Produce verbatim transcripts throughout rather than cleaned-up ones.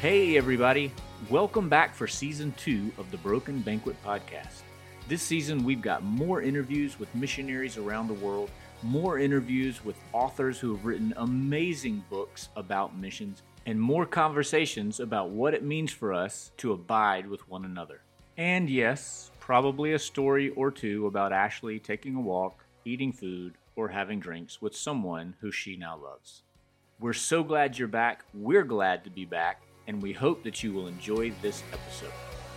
Hey everybody, welcome back for season two of the Broken Banquet podcast. This season we've got more interviews with missionaries around the world, more interviews with authors who have written amazing books about missions, and more conversations about what it means for us to abide with one another. And yes, probably a story or two about Ashley taking a walk, eating food, or having drinks with someone who she now loves. We're so glad you're back, we're glad to be back, and we hope that you will enjoy this episode.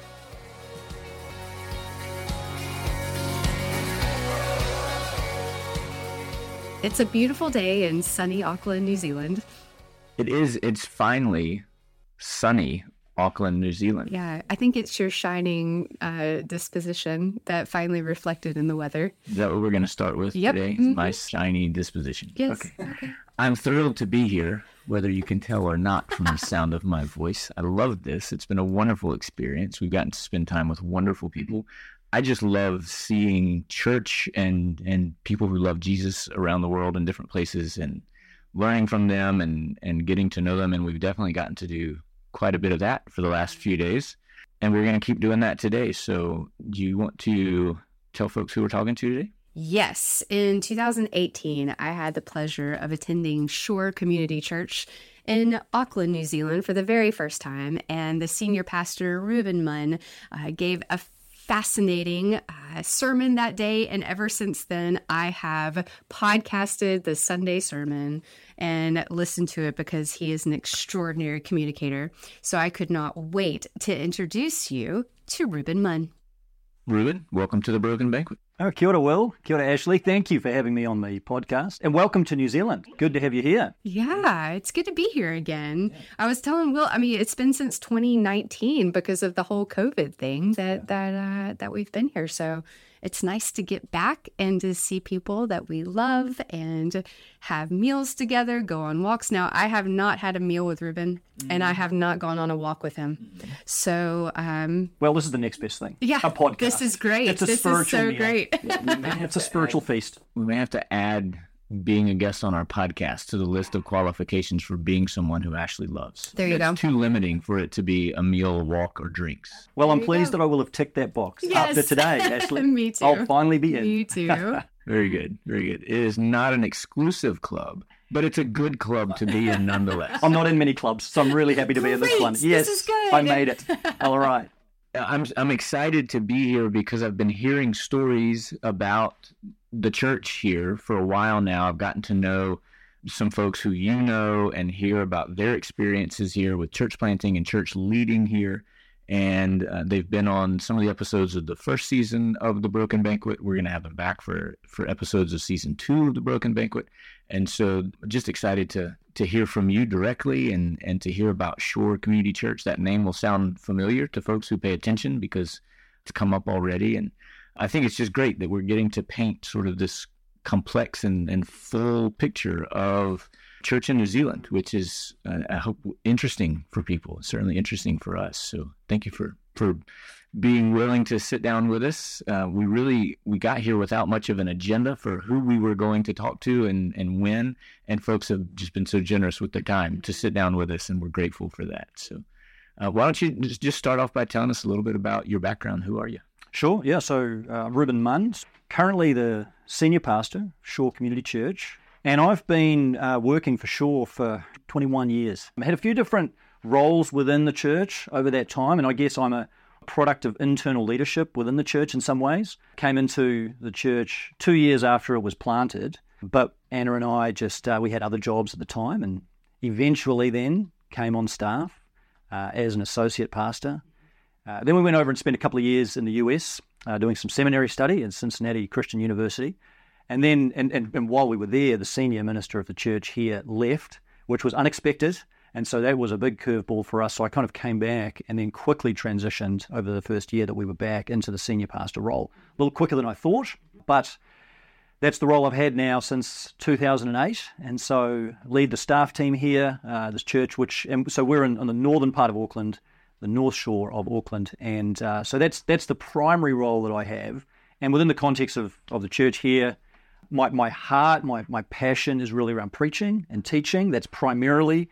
It's a beautiful day in sunny Auckland, New Zealand. It is. It's finally sunny Auckland, New Zealand. Yeah, I think it's your shining uh, disposition that finally reflected in the weather. Is that what we're going to start with yep. today? Mm-hmm. My shiny disposition. Yes. Okay. okay. I'm thrilled to be here, whether you can tell or not from the sound of my voice. I love this. It's been a wonderful experience. We've gotten to spend time with wonderful people. I just love seeing church and, and people who love Jesus around the world in different places and learning from them and, and getting to know them. And we've definitely gotten to do quite a bit of that for the last few days. And we're going to keep doing that today. So do you want to tell folks who we're talking to today? Yes. In two thousand eighteen, I had the pleasure of attending Shore Community Church in Auckland, New Zealand for the very first time. And the senior pastor, Ruben Munn, uh, gave a fascinating uh, sermon that day. And ever since then, I have podcasted the Sunday sermon and listened to it because he is an extraordinary communicator. So I could not wait to introduce you to Ruben Munn. Ruben, welcome to the Broken Banquet. Oh, kia ora, Will. Kia ora, Ashley. Thank you for having me on the podcast. And welcome to New Zealand. Good to have you here. Yeah, it's good to be here again. Yeah. I was telling Will, I mean, it's been since twenty nineteen because of the whole COVID thing that, that, uh, that we've been here. So it's nice to get back and to see people that we love and have meals together, go on walks. Now, I have not had a meal with Ruben, mm. and I have not gone on a walk with him. Mm. So, um... Well, this is the next best thing. Yeah. A podcast. This is great. It's a this spiritual is so meal. great. Yeah, it's a spiritual add, feast. We may have to add being a guest on our podcast to the list of qualifications for being someone who Ashley loves. There you it's go. Too limiting for it to be a meal, a walk, or drinks. Well, there I'm pleased go. that I will have ticked that box yes. after today, Ashley. Me too. I'll finally be in. Me too. Very good. Very good. It is not an exclusive club, but it's a good club to be in nonetheless. I'm not in many clubs, so I'm really happy to be in this Great. one. Yes, this is good. I made it. All right. I'm I'm excited to be here because I've been hearing stories about the church here for a while now. I've gotten to know some folks who you know and hear about their experiences here with church planting and church leading here. And uh, they've been on some of the episodes of the first season of The Broken Banquet. We're going to have them back for, for episodes of season two of The Broken Banquet. And so just excited to to hear from you directly and, and to hear about Shore Community Church. That name will sound familiar to folks who pay attention because it's come up already. And I think it's just great that we're getting to paint sort of this complex and, and full picture of church in New Zealand, which is, uh, I hope, interesting for people, certainly interesting for us. So thank you for, for being willing to sit down with us. Uh, we really, we got here without much of an agenda for who we were going to talk to and, and when, and folks have just been so generous with their time to sit down with us, and we're grateful for that. So uh, why don't you just, just start off by telling us a little bit about your background? Who are you? Sure, yeah. So uh, Ruben Munn, currently the senior pastor, Shore Community Church. And I've been uh, working for Shore for twenty-one years. I had a few different roles within the church over that time, and I guess I'm a product of internal leadership within the church in some ways. Came into the church two years after it was planted, but Anna and I just, uh, we had other jobs at the time, and eventually then came on staff uh, as an associate pastor. Uh, then we went over and spent a couple of years in the U S uh, doing some seminary study at Cincinnati Christian University. And then, and, and, and while we were there, the senior minister of the church here left, which was unexpected. And so that was a big curveball for us. So I kind of came back and then quickly transitioned over the first year that we were back into the senior pastor role. A little quicker than I thought, but that's the role I've had now since two thousand eight. And so lead the staff team here, uh, this church, which, and so we're in, on the northern part of Auckland, the North Shore of Auckland. And uh, so that's that's the primary role that I have. And within the context of, of the church here, my, my heart, my, my passion is really around preaching and teaching. That's primarily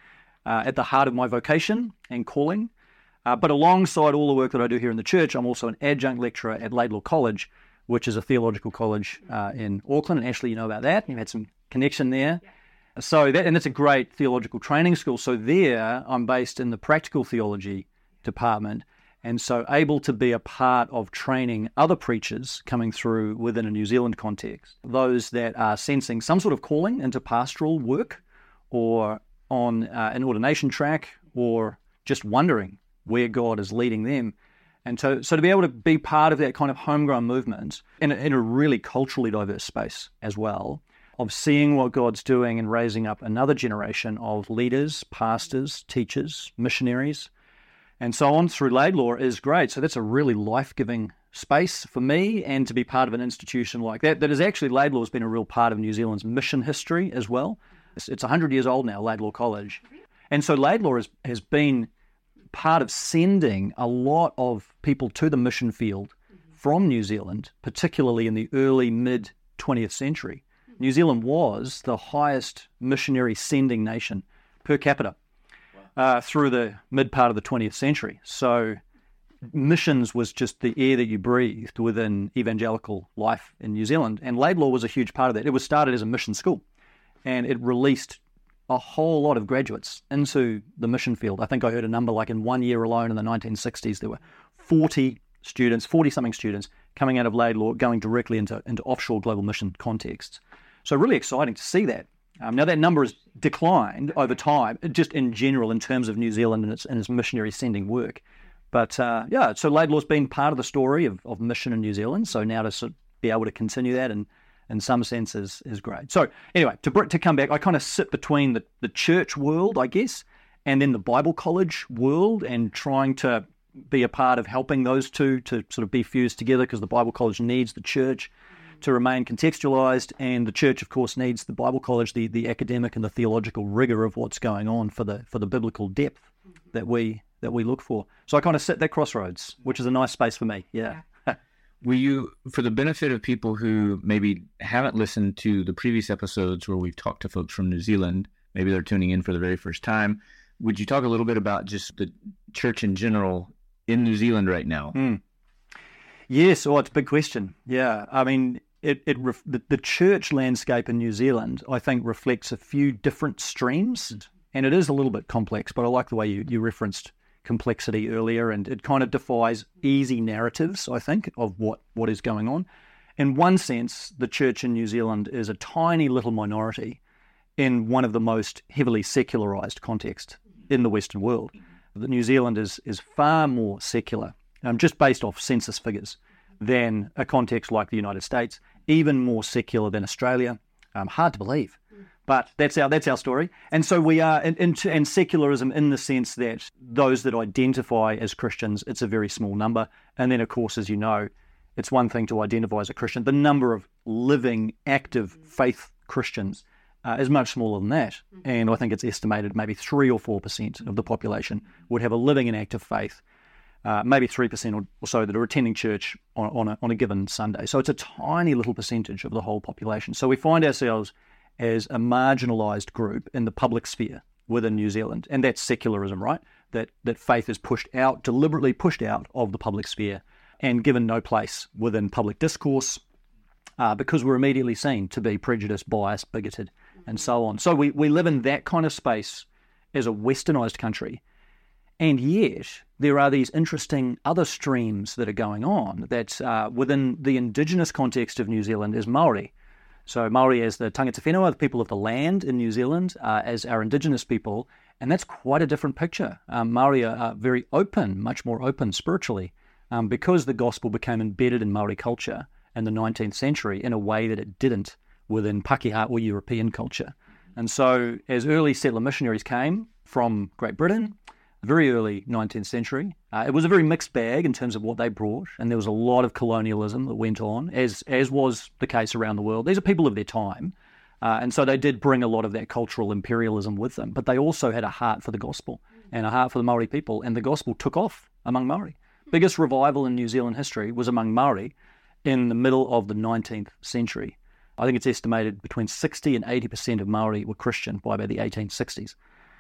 uh, at the heart of my vocation and calling. Uh, but alongside all the work that I do here in the church, I'm also an adjunct lecturer at Laidlaw College, which is a theological college uh, in Auckland. And Ashley, you know about that. You've had some connection there. So that, and it's a great theological training school. So there, I'm based in the practical theology department, and so able to be a part of training other preachers coming through within a New Zealand context, those that are sensing some sort of calling into pastoral work or on uh, an ordination track, or just wondering where God is leading them. And so, so to be able to be part of that kind of homegrown movement in a, in a really culturally diverse space as well, of seeing what God's doing and raising up another generation of leaders, pastors, teachers, missionaries, and so on through Laidlaw is great. So that's a really life-giving space for me, and to be part of an institution like that, that is actually, Laidlaw has been a real part of New Zealand's mission history as well. It's, it's one hundred years old now, Laidlaw College. And so Laidlaw has, has been part of sending a lot of people to the mission field from New Zealand, particularly in the early, mid-twentieth century. New Zealand was the highest missionary sending nation per capita uh, through the mid part of the twentieth century. So missions was just the air that you breathed within evangelical life in New Zealand. And Laidlaw was a huge part of that. It was started as a mission school, and it released a whole lot of graduates into the mission field. I think I heard a number like in one year alone in the nineteen sixties, there were forty students, forty-something students coming out of Laidlaw going directly into, into offshore global mission contexts. So really exciting to see that. Um, now that number has declined over time, just in general in terms of New Zealand and its, and its missionary sending work. But uh, yeah, so Laidlaw's been part of the story of, of mission in New Zealand. So now to sort of be able to continue that in, in some sense is, is great. So anyway, to to come back, I kind of sit between the, the church world, I guess, and then the Bible college world, and trying to be a part of helping those two to sort of be fused together, because the Bible college needs the church to remain contextualized, and the church, of course, needs the Bible college, the, the academic and the theological rigor of what's going on for the for the biblical depth that we that we look for. So I kind of sit that crossroads, which is a nice space for me. Yeah. Will you, for the benefit of people who maybe haven't listened to the previous episodes where we've talked to folks from New Zealand, maybe they're tuning in for the very first time, would you talk a little bit about just the church in general in New Zealand right now? Mm. Yes, oh, it's a big question. Yeah, I mean, It, it ref, the, the church landscape in New Zealand, I think, reflects a few different streams, and it is a little bit complex, but I like the way you, you referenced complexity earlier, and it kind of defies easy narratives, I think, of what, what is going on. In one sense, the church in New Zealand is a tiny little minority in one of the most heavily secularized contexts in the Western world. The New Zealand is, is far more secular, um, just based off census figures, than a context like the United States, even more secular than Australia. Um, hard to believe, but that's our that's our story. And so we are, in, in, and secularism in the sense that those that identify as Christians, it's a very small number. And then, of course, as you know, it's one thing to identify as a Christian. The number of living, active faith Christians uh, is much smaller than that. And I think it's estimated maybe three or four percent of the population would have a living and active faith. Uh, maybe three percent or, or so that are attending church on, on, a, on a given Sunday. So it's a tiny little percentage of the whole population. So we find ourselves as a marginalised group in the public sphere within New Zealand. And that's secularism, right? That that faith is pushed out, deliberately pushed out of the public sphere and given no place within public discourse uh, because we're immediately seen to be prejudiced, biased, bigoted, and so on. So we, we live in that kind of space as a westernised country. And yet, there are these interesting other streams that are going on that uh, within the indigenous context of New Zealand is Māori. So Māori as the tangata whenua, the people of the land in New Zealand, uh, as our indigenous people, and that's quite a different picture. Um, Māori are, are very open, much more open spiritually, um, because the gospel became embedded in Māori culture in the nineteenth century in a way that it didn't within Pakeha or European culture. And so as early settler missionaries came from Great Britain, very early nineteenth century. Uh, it was a very mixed bag in terms of what they brought, and there was a lot of colonialism that went on, as as was the case around the world. These are people of their time, uh, and so they did bring a lot of that cultural imperialism with them, but they also had a heart for the gospel and a heart for the Māori people, and the gospel took off among Māori. Biggest revival in New Zealand history was among Māori in the middle of the nineteenth century. I think it's estimated between sixty and eighty percent of Māori were Christian by about the eighteen sixties.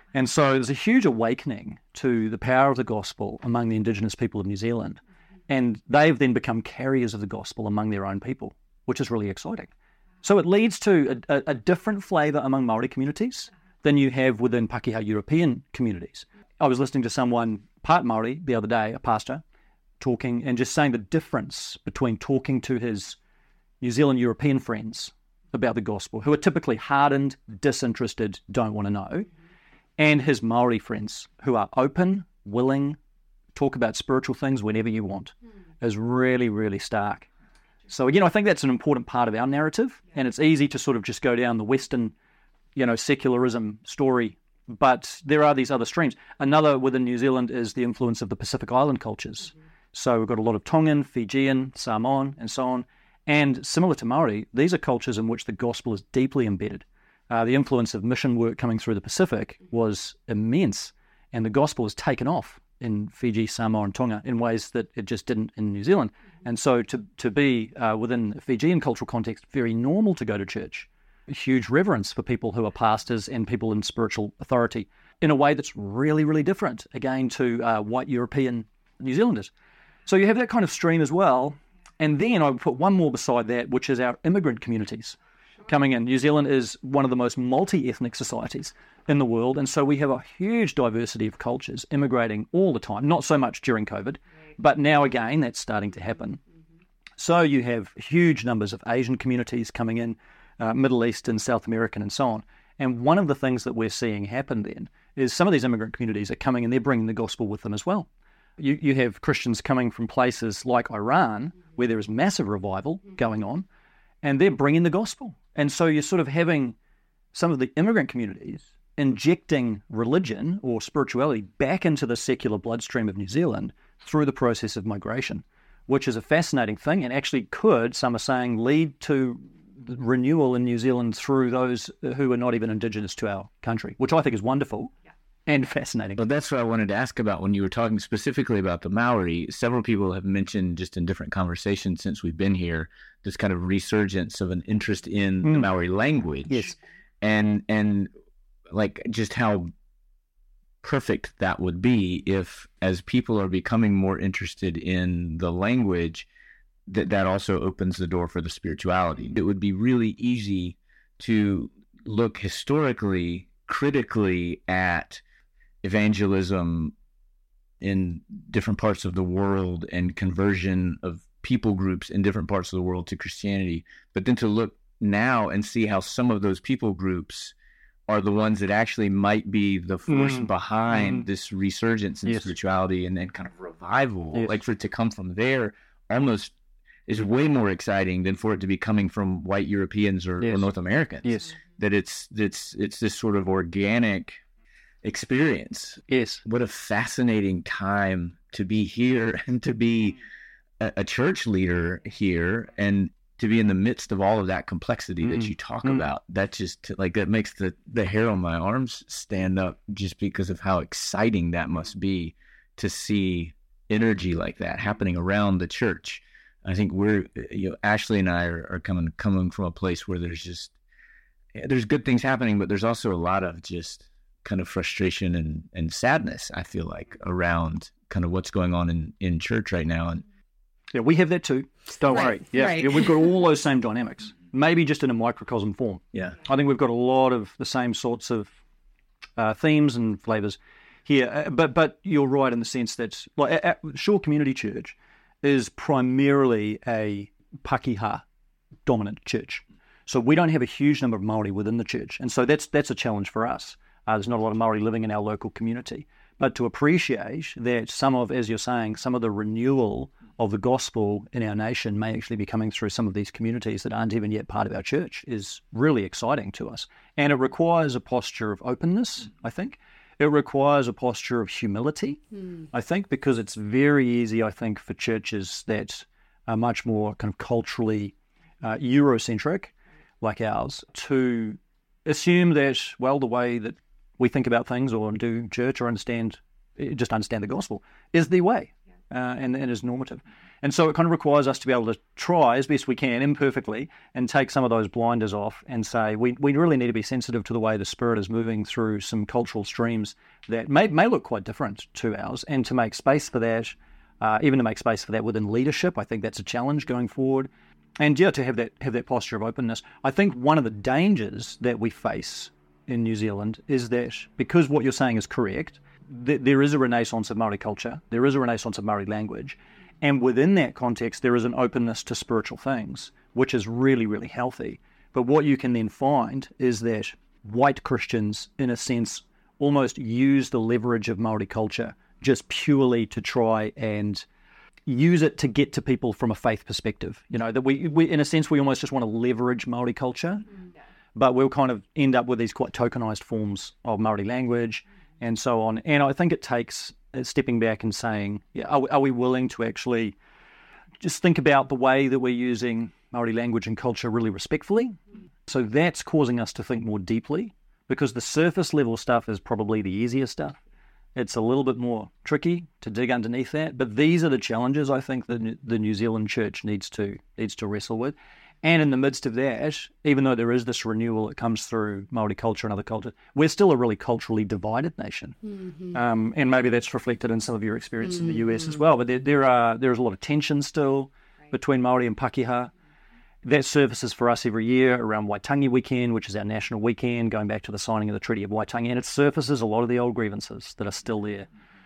And so there's a huge awakening to the power of the gospel among the Indigenous people of New Zealand. And they've then become carriers of the gospel among their own people, which is really exciting. So it leads to a, a, a different flavour among Māori communities than you have within Pākehā European communities. I was listening to someone, part Māori, the other day, a pastor, talking and just saying the difference between talking to his New Zealand European friends about the gospel, who are typically hardened, disinterested, don't want to know, and his Māori friends who are open, willing, talk about spiritual things whenever you want, is really, really stark. So again, I think that's an important part of our narrative, and it's easy to sort of just go down the Western, you know, secularism story, but there are these other streams. Another within New Zealand is the influence of the Pacific Island cultures. Mm-hmm. So we've got a lot of Tongan, Fijian, Samoan, and so on. And similar to Māori, these are cultures in which the gospel is deeply embedded. Uh, the influence of mission work coming through the Pacific was immense, and the gospel has taken off in Fiji, Samoa, and Tonga in ways that it just didn't in New Zealand. Mm-hmm. And so to, to be uh, within a Fijian cultural context, very normal to go to church, a huge reverence for people who are pastors and people in spiritual authority in a way that's really, really different, again, to uh, white European New Zealanders. So you have that kind of stream as well. And then I would put one more beside that, which is our immigrant communities coming in. New Zealand is one of the most multi-ethnic societies in the world. And so we have a huge diversity of cultures immigrating all the time, not so much during COVID, but now again, that's starting to happen. So you have huge numbers of Asian communities coming in, uh, Middle Eastern, South American, and so on. And one of the things that we're seeing happen then is some of these immigrant communities are coming and they're bringing the gospel with them as well. You, you have Christians coming from places like Iran, where there is massive revival going on, and they're bringing the gospel. And so you're sort of having some of the immigrant communities injecting religion or spirituality back into the secular bloodstream of New Zealand through the process of migration, which is a fascinating thing and actually could, some are saying, lead to renewal in New Zealand through those who are not even Indigenous to our country, which I think is wonderful. And fascinating. Well, that's what I wanted to ask about when you were talking specifically about the Maori. Several people have mentioned just in different conversations since we've been here, this kind of resurgence of an interest in mm. the Maori language. Yes. And, and like just how perfect that would be if, as people are becoming more interested in the language, that that also opens the door for the spirituality. It would be really easy to look historically, critically at evangelism in different parts of the world and conversion of people groups in different parts of the world to Christianity, but then to look now and see how some of those people groups are the ones that actually might be the force mm. behind mm. this resurgence in yes. spirituality and then kind of revival. Yes. Like for it to come from there almost is way more exciting than for it to be coming from white Europeans or, yes. or North Americans. Yes. That it's it's it's this sort of organic experience. Yes. What a fascinating time to be here and to be a, a church leader here and to be in the midst of all of that complexity mm. that you talk mm. about. That just like that makes the, the hair on my arms stand up just because of how exciting that must be to see energy like that happening around the church. I think we're, you know, Ashley and I are, are coming coming from a place where there's just there's good things happening, but there's also a lot of just kind of frustration and, and sadness, I feel like, around kind of what's going on in, in church right now. And yeah, we have that too. Don't right, worry. Yeah, right. yeah, we've got all those same dynamics, maybe just in a microcosm form. Yeah. I think we've got a lot of the same sorts of uh, themes and flavors here. Uh, but but you're right in the sense that like at, at Shore Community Church is primarily a Pākehā dominant church. So we don't have a huge number of Māori within the church. And so that's that's a challenge for us. Uh, there's not a lot of Māori living in our local community. But to appreciate that some of, as you're saying, some of the renewal of the gospel in our nation may actually be coming through some of these communities that aren't even yet part of our church is really exciting to us. And it requires a posture of openness, I think. It requires a posture of humility, mm. I think, because it's very easy, I think, for churches that are much more kind of culturally uh, Eurocentric, like ours, to assume that, well, the way that we think about things or do church or understand, just understand the gospel is the way. uh, and, and is normative. And so it kind of requires us to be able to try as best we can, imperfectly, and take some of those blinders off and say we, we really need to be sensitive to the way the Spirit is moving through some cultural streams that may, may look quite different to ours, and to make space for that, uh, even to make space for that within leadership. I think that's a challenge going forward. And yeah, to have that have that posture of openness. I think one of the dangers that we face in New Zealand is that, because what you're saying is correct, th- there is a renaissance of Māori culture, there is a renaissance of Māori language, and within that context, there is an openness to spiritual things, which is really, really healthy. But what you can then find is that white Christians, in a sense, almost use the leverage of Māori culture just purely to try and use it to get to people from a faith perspective. You know, that we, we in a sense, we almost just want to leverage Māori culture, mm-hmm. but we'll kind of end up with these quite tokenized forms of Māori language and so on. And I think it takes stepping back and saying, yeah, are we, are we willing to actually just think about the way that we're using Māori language and culture really respectfully? So that's causing us to think more deeply, because the surface level stuff is probably the easier stuff. It's a little bit more tricky to dig underneath that, but these are the challenges I think that the New Zealand church needs to needs to wrestle with. And in the midst of that, even though there is this renewal that comes through Māori culture and other cultures, we're still a really culturally divided nation. Mm-hmm. Um, and maybe that's reflected in some of your experience mm-hmm. in the U S as well. But there, there are there is a lot of tension still right. between Māori and Pākehā. That surfaces for us every year around Waitangi Weekend, which is our national weekend, going back to the signing of the Treaty of Waitangi. And it surfaces a lot of the old grievances that are still there.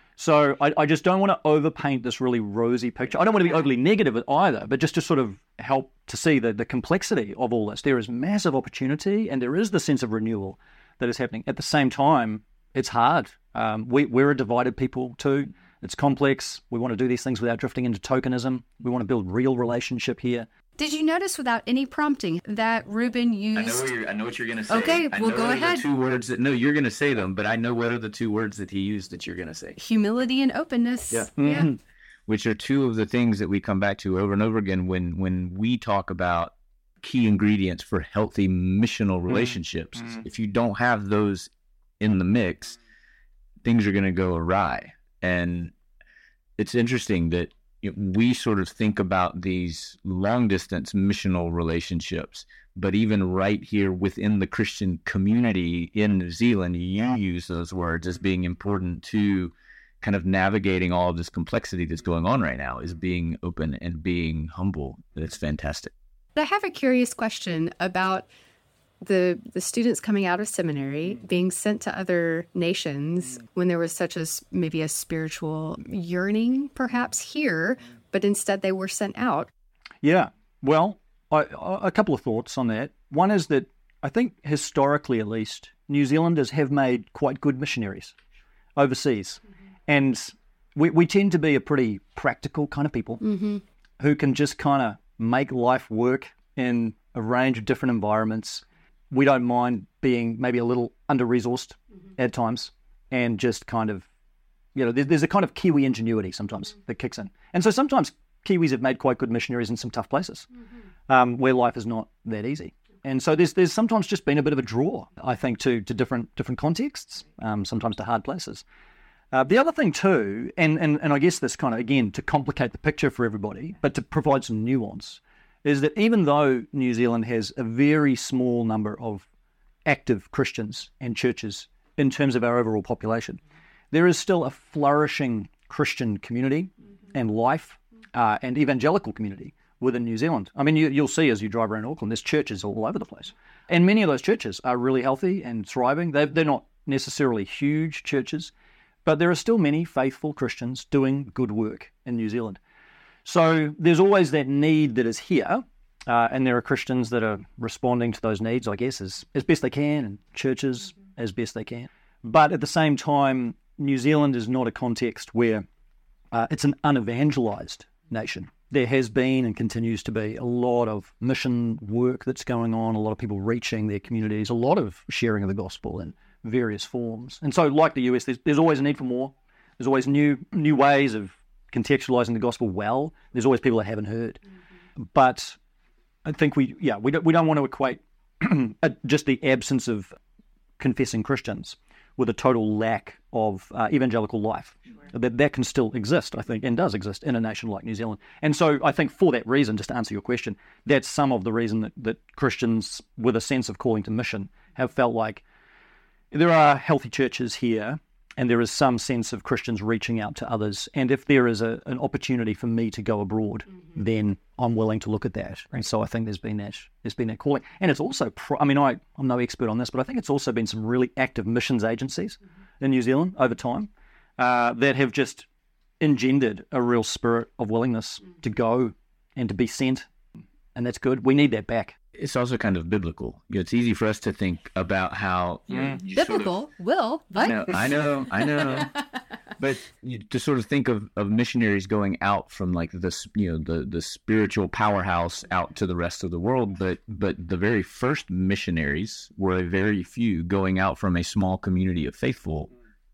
So I, I just don't want to overpaint this really rosy picture. I don't want to be overly negative either, but just to sort of help to see the, the complexity of all this. There is massive opportunity, and there is the sense of renewal that is happening. At the same time, it's hard. Um, we, we're a divided people too. It's complex. We want to do these things without drifting into tokenism. We want to build real relationship here. Did you notice, without any prompting, that Reuben used... I know what you're, I know what you're going to say. Okay, I well, know go what ahead. Are the two words that, no, you're going to say them, but I know what are the two words that he used that you're going to say. Humility and openness. Yeah. yeah. Mm-hmm. Which are two of the things that we come back to over and over again when, when we talk about key ingredients for healthy missional relationships. Mm-hmm. If you don't have those in the mix, things are going to go awry. And it's interesting that we sort of think about these long-distance missional relationships, but even right here within the Christian community in New Zealand, you use those words as being important to kind of navigating all of this complexity that's going on right now, is being open and being humble. That's fantastic. I have a curious question about the the students coming out of seminary being sent to other nations when there was such a maybe a spiritual yearning perhaps here, but instead they were sent out. Yeah, well, I, a couple of thoughts on that. One is that I think historically, at least, New Zealanders have made quite good missionaries overseas. Mm-hmm. And we, we tend to be a pretty practical kind of people mm-hmm. who can just kind of make life work in a range of different environments. We don't mind being maybe a little under-resourced mm-hmm. at times, and just kind of, you know, there's, there's a kind of Kiwi ingenuity sometimes mm-hmm. that kicks in. And so sometimes Kiwis have made quite good missionaries in some tough places mm-hmm. um, where life is not that easy. And so there's there's sometimes just been a bit of a draw, I think, to to different different contexts, um, sometimes to hard places. Uh, the other thing too, and, and, and I guess this kind of, again, to complicate the picture for everybody, but to provide some nuance, is that even though New Zealand has a very small number of active Christians and churches in terms of our overall population, there is still a flourishing Christian community mm-hmm. and life uh, and evangelical community within New Zealand. I mean, you, you'll see as you drive around Auckland, there's churches all over the place. And many of those churches are really healthy and thriving. They're, they're not necessarily huge churches, but there are still many faithful Christians doing good work in New Zealand. So there's always that need that is here, uh, and there are Christians that are responding to those needs, I guess, as, as best they can, and churches mm-hmm. as best they can. But at the same time, New Zealand is not a context where uh, it's an unevangelized nation. There has been and continues to be a lot of mission work that's going on, a lot of people reaching their communities, a lot of sharing of the gospel in various forms. And so, like the U S, there's, there's always a need for more. There's always new new ways of contextualizing the gospel well. There's always people that haven't heard. Mm-hmm. But I think we, yeah, we don't, we don't want to equate just the absence of confessing Christians with a total lack of uh, evangelical life. Sure. That that can still exist, I think, and does exist in a nation like New Zealand. And so I think for that reason, just to answer your question, that's some of the reason that, that Christians with a sense of calling to mission have felt like there are healthy churches here, and there is some sense of Christians reaching out to others. And if there is a, an opportunity for me to go abroad, mm-hmm. then I'm willing to look at that. Right. And so I think there's been that there's been that calling. And it's also, pro- I mean, I, I'm no expert on this, but I think it's also been some really active missions agencies mm-hmm. in New Zealand over time uh, that have just engendered a real spirit of willingness mm-hmm. to go and to be sent. And that's good. We need that back. It's also kind of biblical. You know, it's easy for us to think about how you know, you biblical sort of, will, but I know, I know, I know. But you, to sort of think of, of missionaries going out from like this, you know, the, the spiritual powerhouse out to the rest of the world. But but the very first missionaries were a very few going out from a small community of faithful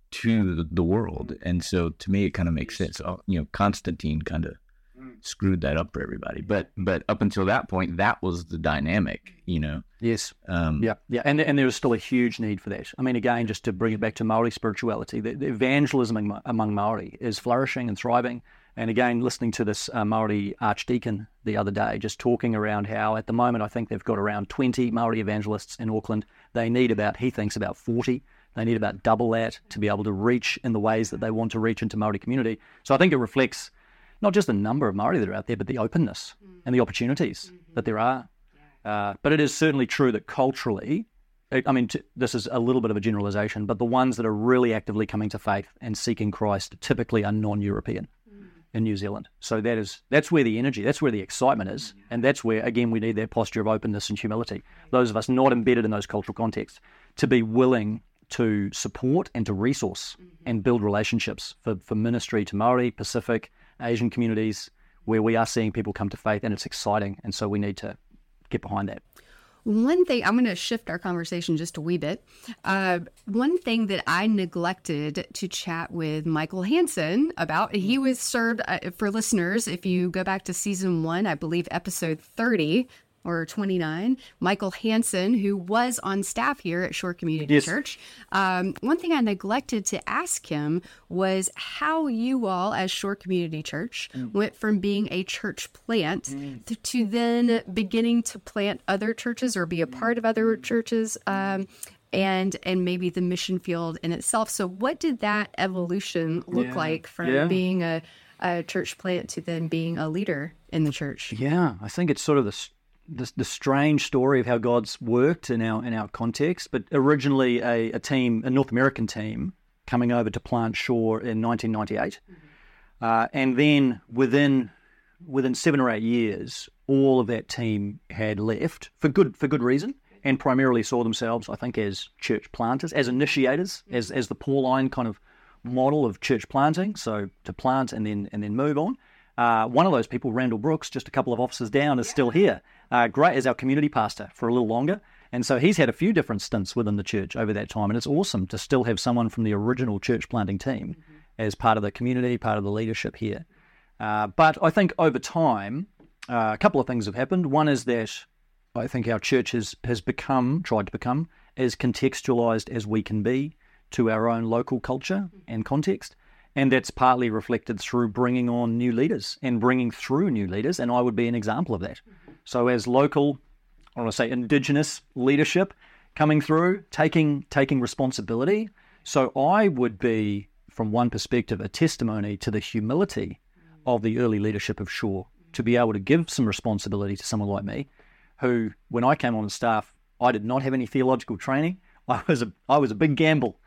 to the, the world. And so to me, it kind of makes sense. You know, Constantine kind of screwed that up for everybody, but but up until that point, that was the dynamic, you know. Yes. Um, yeah, yeah, and and there is still a huge need for that. I mean, again, just to bring it back to Maori spirituality, the, the evangelism among, among Maori is flourishing and thriving. And again, listening to this uh, Maori archdeacon the other day, just talking around how at the moment I think they've got around twenty Maori evangelists in Auckland. They need about, he thinks, about forty. They need about double that to be able to reach in the ways that they want to reach into Maori community. So I think it reflects not just the number of Māori that are out there, but the openness mm. and the opportunities mm-hmm. that there are. Yeah. Uh, but it is certainly true that culturally, I mean, t- this is a little bit of a generalization, but the ones that are really actively coming to faith and seeking Christ typically are non-European mm. in New Zealand. So that is that's where the energy, that's where the excitement is. Mm. And that's where, again, we need that posture of openness and humility. Those of us not embedded in those cultural contexts to be willing to support and to resource mm-hmm. and build relationships for, for ministry to Māori, Pacific, Asian communities where we are seeing people come to faith, and it's exciting. And so we need to get behind that. One thing, I'm going to shift our conversation just a wee bit. Uh, one thing that I neglected to chat with Michael Hansen about, he was served, uh, for listeners, if you go back to season one, I believe episode thirty, or twenty-nine, Michael Hansen, who was on staff here at Shore Community yes. Church. Um, one thing I neglected to ask him was how you all, as Shore Community Church, mm. went from being a church plant mm. to, to then beginning to plant other churches or be a part of other churches, um, and and maybe the mission field in itself. So what did that evolution look yeah. like from yeah. being a, a church plant to then being a leader in the church? Yeah, I think it's sort of the The, the strange story of how God's worked in our in our context, but originally a, a team, a North American team, coming over to plant Shore in nineteen ninety-eight, mm-hmm. uh, and then within within seven or eight years, all of that team had left for good for good reason, and primarily saw themselves, I think, as church planters, as initiators, mm-hmm. as as the Pauline kind of model of church planting. So to plant and then and then move on. Uh, one of those people, Randall Brooks, just a couple of offices down, is yeah. still here. Uh, great, as our community pastor for a little longer. And so he's had a few different stints within the church over that time. And it's awesome to still have someone from the original church planting team mm-hmm. as part of the community, part of the leadership here. Uh, but I think over time, uh, a couple of things have happened. One is that I think our church has, has become, tried to become, as contextualized as we can be to our own local culture mm-hmm. and context. And that's partly reflected through bringing on new leaders and bringing through new leaders. And I would be an example of that. Mm-hmm. So as local, I want to say Indigenous leadership coming through, taking taking responsibility. So I would be, from one perspective, a testimony to the humility mm-hmm. of the early leadership of Shore mm-hmm. to be able to give some responsibility to someone like me, who, when I came on the staff, I did not have any theological training. I was a I was a big gamble.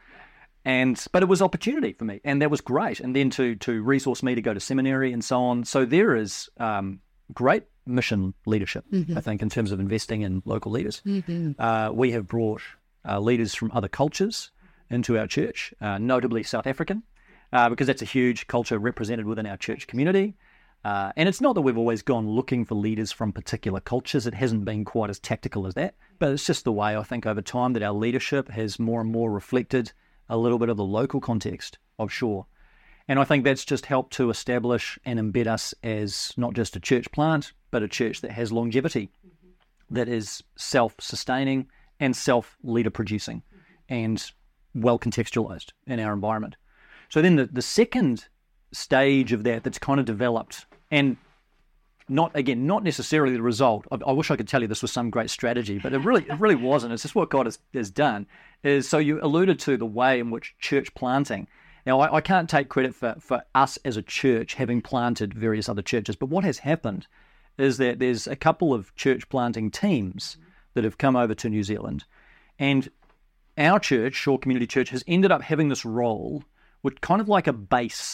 And but it was opportunity for me, and that was great. And then to to resource me to go to seminary and so on. So there is um, great mission leadership, mm-hmm. I think, in terms of investing in local leaders. Mm-hmm. Uh, we have brought uh, leaders from other cultures into our church, uh, notably South African, uh, because that's a huge culture represented within our church community. Uh, and it's not that we've always gone looking for leaders from particular cultures. It hasn't been quite as tactical as that. But it's just the way, I think, over time that our leadership has more and more reflected a little bit of the local context of Shore. And I think that's just helped to establish and embed us as not just a church plant, but a church that has longevity, mm-hmm. that is self-sustaining and self-leader producing. Mm-hmm. And well contextualized in our environment. So then the, the second stage of that that's kind of developed, and not, again, not necessarily the result. I, I wish I could tell you this was some great strategy, but it really it really wasn't. It's just what God has, has done. Is so you alluded to the way in which church planting. Now, I, I can't take credit for, for us as a church having planted various other churches, but what has happened is that there's a couple of church planting teams that have come over to New Zealand, and our church, Shore Community Church, has ended up having this role, which kind of like a base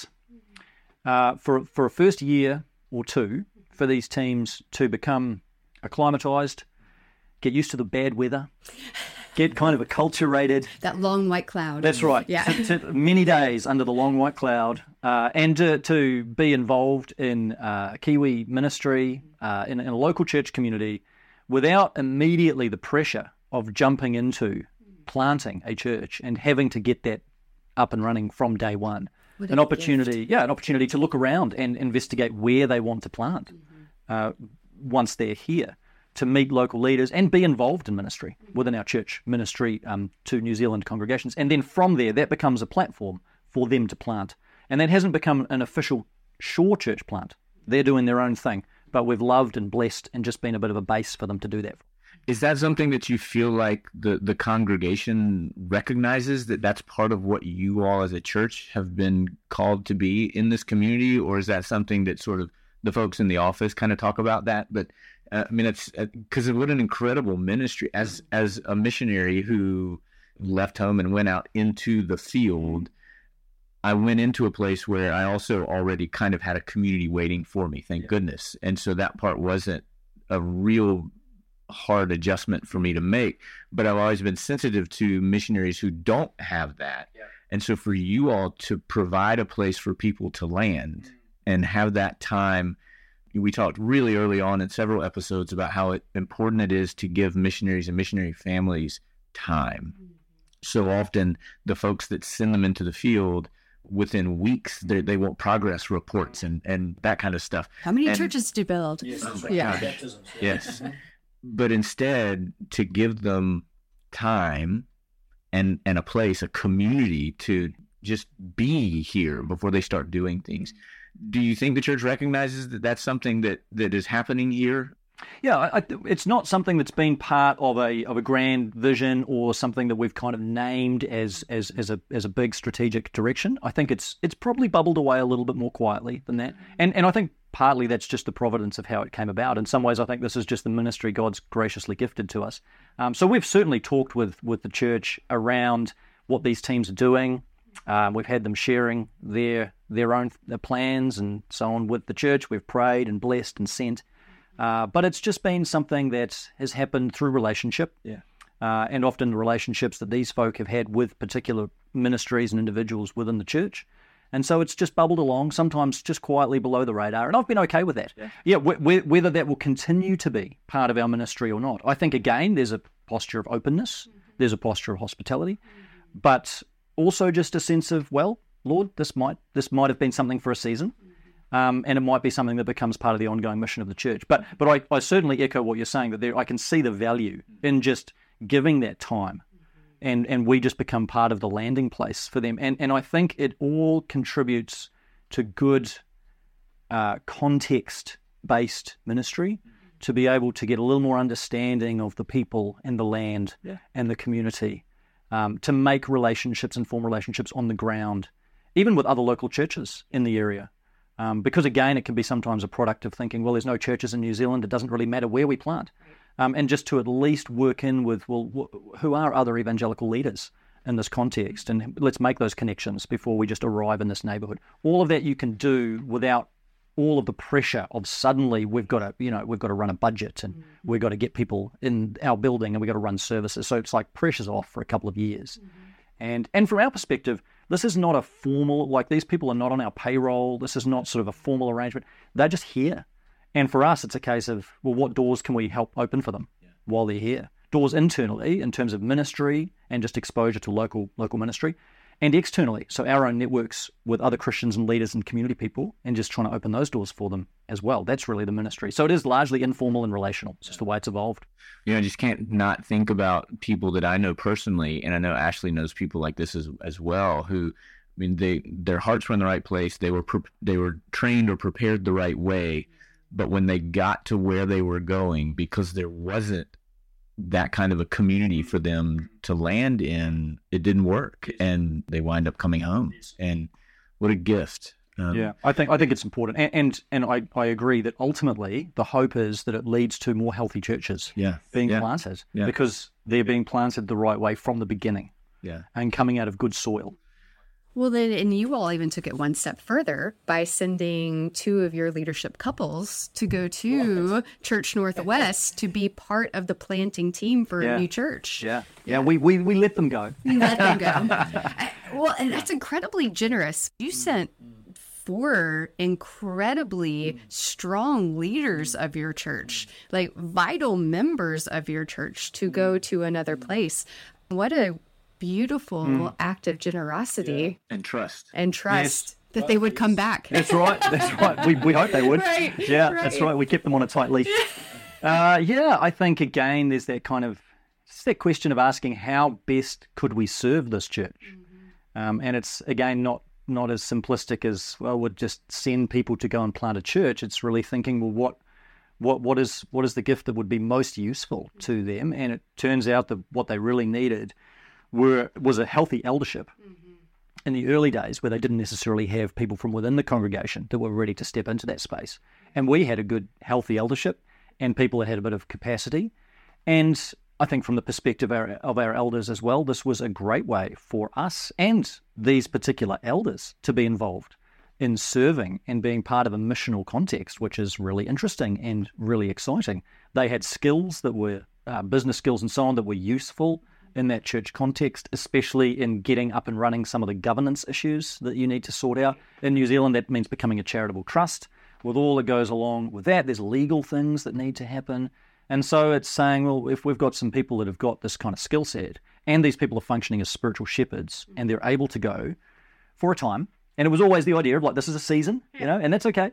uh, for for a first year or two for these teams to become acclimatized, get used to the bad weather, get kind of acculturated. That long white cloud. That's right. Yeah. to, to many days under the long white cloud, uh, and to, to be involved in uh, Kiwi ministry uh, in, in a local church community without immediately the pressure of jumping into planting a church and having to get that up and running from day one. What An a opportunity, gift. yeah, an opportunity to look around and investigate where they want to plant Mm-hmm. uh, once they're here, to meet local leaders and be involved in ministry within our church ministry um, to New Zealand congregations. And then from there, that becomes a platform for them to plant. And that hasn't become an official Shore Church plant. They're doing their own thing, but we've loved and blessed and just been a bit of a base for them to do that. Is that something that you feel like the, the congregation recognizes, that that's part of what you all as a church have been called to be in this community? Or is that something that sort of the folks in the office kind of talk about that? But uh, I mean, it's because uh, what an incredible ministry as, as a missionary who left home and went out into the field. I went into a place where I also already kind of had a community waiting for me, thank yeah. goodness. And so that part wasn't a real hard adjustment for me to make, but I've always been sensitive to missionaries who don't have that. Yeah. And so for you all to provide a place for people to land mm-hmm. and have that time, we talked really early on in several episodes about how it, important it is to give missionaries and missionary families time. Mm-hmm. So often the folks that send them into the field, within weeks, they they want progress reports and, and that kind of stuff. How many and, churches do you build? Yes, oh yeah. Gosh, yes. But instead, to give them time and and a place, a community to just be here before they start doing things. Do you think the church recognizes that that's something that, that is happening here? Yeah, I, it's not something that's been part of a of a grand vision or something that we've kind of named as as as a as a big strategic direction. I think it's it's probably bubbled away a little bit more quietly than that, and and I think partly that's just the providence of how it came about. In some ways, I think this is just the ministry God's graciously gifted to us. Um, so we've certainly talked with with the church around what these teams are doing. Um, we've had them sharing their their own their plans and so on with the church. We've prayed and blessed and sent. Uh, but it's just been something that has happened through relationship, yeah, uh, and often the relationships that these folk have had with particular ministries and individuals within the church. And so it's just bubbled along, sometimes just quietly below the radar, and I've been okay with that. Yeah, yeah wh- wh- whether that will continue to be part of our ministry or not. I think, again, there's a posture of openness, mm-hmm. there's a posture of hospitality, mm-hmm. but also just a sense of, well, Lord, this might this might have been something for a season. Um, and it might be something that becomes part of the ongoing mission of the church. But but I, I certainly echo what you're saying, that there, I can see the value in just giving that time, and, and we just become part of the landing place for them. And and I think it all contributes to good uh, context-based ministry, to be able to get a little more understanding of the people and the land yeah. and the community, um, to make relationships and form relationships on the ground, even with other local churches in the area. Um, because, again, it can be sometimes a product of thinking, well, there's no churches in New Zealand, it doesn't really matter where we plant. Um, and just to at least work in with, well, wh- who are other evangelical leaders in this context? And let's make those connections before we just arrive in this neighbourhood. All of that you can do without all of the pressure of suddenly we've got to, you know, we've got to run a budget and mm-hmm. we've got to get people in our building and we've got to run services. So it's like pressure's off for a couple of years. Mm-hmm. And and from our perspective, this is not a formal, like these people are not on our payroll. This is not sort of a formal arrangement. They're just here. And for us, it's a case of, well, what doors can we help open for them yeah. while they're here? Doors internally in terms of ministry and just exposure to local local ministry. and externally. So our own networks with other Christians and leaders and community people, and just trying to open those doors for them as well. That's really the ministry. So it is largely informal and relational. It's just the way it's evolved. You know, I just can't not think about people that I know personally, and I know Ashley knows people like this as as well, who, I mean, they their hearts were in the right place. They were pre- they were trained or prepared the right way, but when they got to where they were going, because there wasn't that kind of a community for them to land in, it didn't work, and they wind up coming home. And what a gift! Um, yeah, I think I think it's important, and and, and I, I agree that ultimately the hope is that it leads to more healthy churches yeah, being yeah, planted yeah. because they're being planted the right way from the beginning, yeah, and coming out of good soil. Well, then, and you all even took it one step further by sending two of your leadership couples to go to Church Northwest to be part of the planting team for Yeah. a new church. Yeah, yeah, we, we, we let them go. You let them go. I- well, and that's incredibly generous. You sent four incredibly strong leaders of your church, like vital members of your church, to go to another place. What a beautiful Mm. act of generosity and trust. and trust that they would come back. That's right. That's right. We we hope they would. Right, Yeah, right. that's right. We kept them on a tight leash. uh, yeah, I think again, there's that kind of it's that question of asking how best could we serve this church, um, and it's again not not as simplistic as well. Would just send people to go and plant a church. It's really thinking, well, what what what is what is the gift that would be most useful to them? And it turns out that what they really needed were was a healthy eldership. In the early days, where they didn't necessarily have people from within the congregation that were ready to step into that space. And we had a good, healthy eldership and people that had a bit of capacity. And I think from the perspective of our, of our elders as well, this was a great way for us and these particular elders to be involved in serving and being part of a missional context, which is really interesting and really exciting. They had skills that were uh, business skills and so on that were useful in that church context, especially in getting up and running some of the governance issues that you need to sort out. In New Zealand, that means becoming a charitable trust. With all that goes along with that, there's legal things that need to happen. And so it's saying, well, if we've got some people that have got this kind of skill set, and these people are functioning as spiritual shepherds, and they're able to go for a time, and it was always the idea of like, this is a season, you know, and that's okay,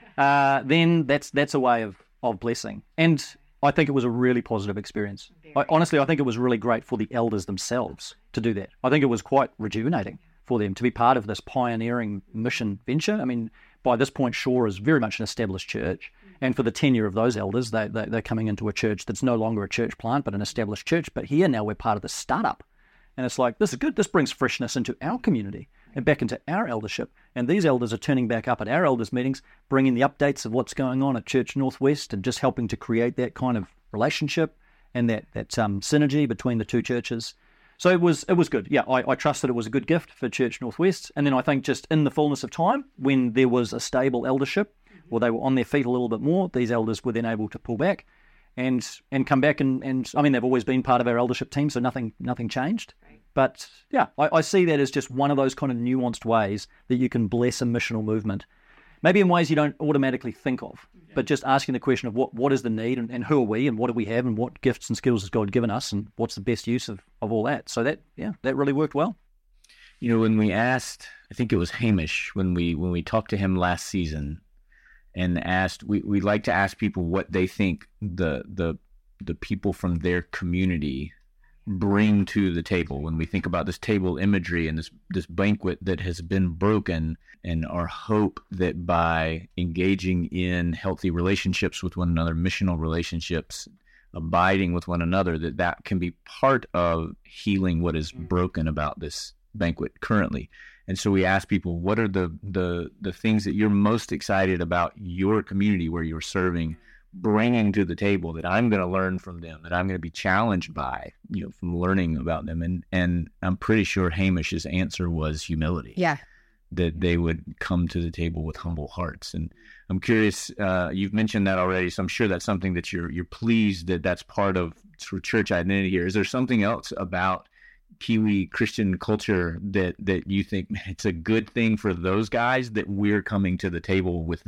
uh, then that's that's a way of, of blessing. And I think it was a really positive experience. I, honestly, I think it was really great for the elders themselves to do that. I think it was quite rejuvenating for them to be part of this pioneering mission venture. I mean, by this point, Shore is very much an established church. And for the tenure of those elders, they, they, they're coming into a church that's no longer a church plant, but an established church. But here now we're part of the startup. And it's like, this is good. This brings freshness into our community and back into our eldership. And these elders are turning back up at our elders meetings, bringing the updates of what's going on at Church Northwest and just helping to create that kind of relationship and that that um, synergy between the two churches. So it was it was good. Yeah, I, I trust that it was a good gift for Church Northwest. And then I think just in the fullness of time, when there was a stable eldership, or they were on their feet a little bit more, these elders were then able to pull back and and come back and, and I mean, they've always been part of our eldership team, so nothing nothing changed. But yeah, I, I see that as just one of those kind of nuanced ways that you can bless a missional movement. Maybe in ways you don't automatically think of, but just asking the question of what, what is the need and, and who are we and what do we have and what gifts and skills has God given us and what's the best use of, of all that. So that, yeah, that really worked well. You know, when we asked, I think it was Hamish, when we when we talked to him last season and asked, we, we like to ask people what they think the the the people from their community bring to the table when we think about this table imagery and this this banquet that has been broken, and our hope that by engaging in healthy relationships with one another, missional relationships, abiding with one another, that that can be part of healing what is broken about this banquet currently. And so we ask people, what are the the the things that you're most excited about your community where you're serving, bringing to the table that I'm going to learn from them, that I'm going to be challenged by, you know, from learning about them. And and I'm pretty sure Hamish's answer was humility. Yeah. That they would come to the table with humble hearts. And I'm curious, uh, you've mentioned that already, so I'm sure that's something that you're you're pleased that that's part of sort of church identity here. Is there something else about Kiwi Christian culture that that you think, man, it's a good thing for those guys that we're coming to the table with that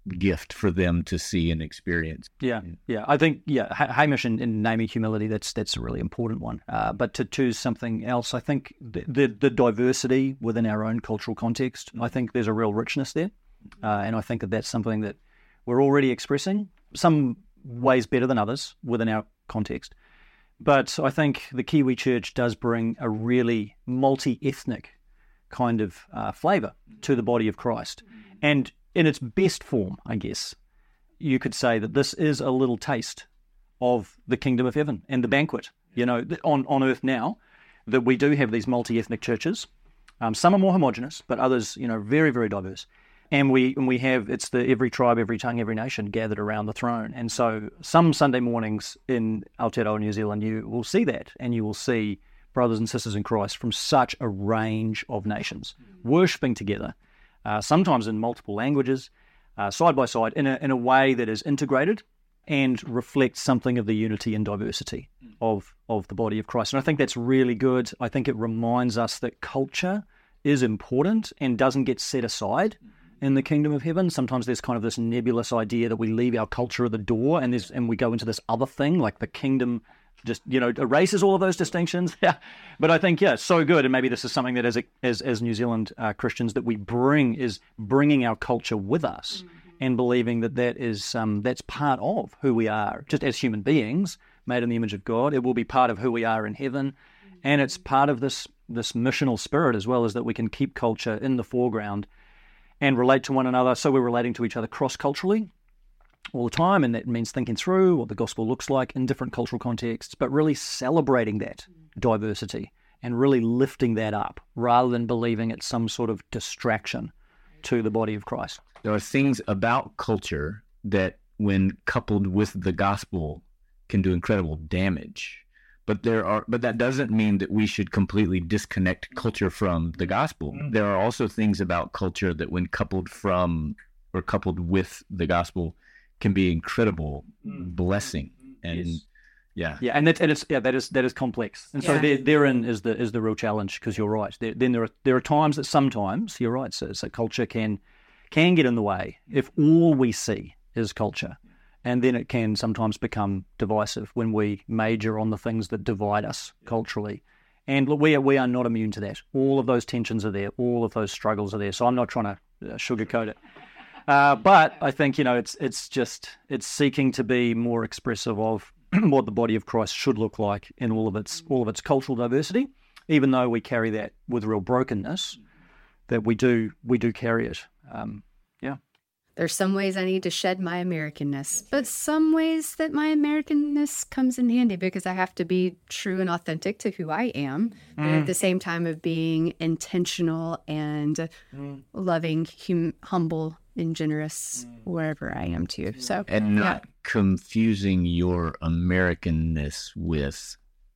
gift for them to see and experience. Yeah, yeah. I think, yeah, Hamish in, in naming humility, that's that's a really important one. Uh, but to choose something else, I think the, the the diversity within our own cultural context, I think there's a real richness there. Uh, and I think that that's something that we're already expressing, some ways better than others within our context. But I think the Kiwi Church does bring a really multi-ethnic kind of uh, flavour to the body of Christ. And in its best form, I guess, you could say that this is a little taste of the kingdom of heaven and the banquet, you know, on, on earth now, that we do have these multi-ethnic churches. Um, some are more homogenous, but others, you know, very, very diverse. And we and we have, it's the every tribe, every tongue, every nation gathered around the throne. And so some Sunday mornings in Aotearoa, New Zealand, you will see that, and you will see brothers and sisters in Christ from such a range of nations worshipping together, uh, sometimes in multiple languages, uh, side by side, in a, in a way that is integrated and reflects something of the unity and diversity of, of the body of Christ. And I think that's really good. I think it reminds us that culture is important and doesn't get set aside in the kingdom of heaven. Sometimes there's kind of this nebulous idea that we leave our culture at the door and there's and we go into this other thing, like the kingdom just, you know, erases all of those distinctions. Yeah. But I think, yeah, so good. And maybe this is something that as a, as, as New Zealand uh, Christians that we bring, is bringing our culture with us mm-hmm. and believing that that is um, that's part of who we are, just as human beings made in the image of God. It will be part of who we are in heaven. Mm-hmm. And it's part of this this missional spirit as well, as that we can keep culture in the foreground and relate to one another. So we're relating to each other cross-culturally all the time, and that means thinking through what the gospel looks like in different cultural contexts, but really celebrating that diversity and really lifting that up rather than believing it's some sort of distraction to the body of Christ. There are things about culture that, when coupled with the gospel, can do incredible damage. But there are, but that doesn't mean that we should completely disconnect culture from the gospel. Mm-hmm. There are also things about culture that, when coupled from or coupled with the gospel, can be incredible mm-hmm. blessing. And yes. yeah, yeah, and that and it's yeah that is that is complex. And so yeah. there, therein is the is the real challenge, because you're right. There, then there are there are times that sometimes you're right. So, so culture can can get in the way if all we see is culture. And then it can sometimes become divisive when we major on the things that divide us culturally. And look, we are, we are not immune to that. All of those tensions are there. All of those struggles are there. So I'm not trying to uh, sugarcoat it. Uh, but I think, you know, it's it's just, it's seeking to be more expressive of what the body of Christ should look like in all of its all of its cultural diversity, even though we carry that with real brokenness, that we do we do carry it. Um, yeah. There's some ways I need to shed my Americanness, but some ways that my Americanness comes in handy because I have to be true and authentic to who I am, mm. but at the same time of being intentional and mm. loving, hum- humble, and generous mm. wherever I am too. So and not yeah. confusing your Americanness with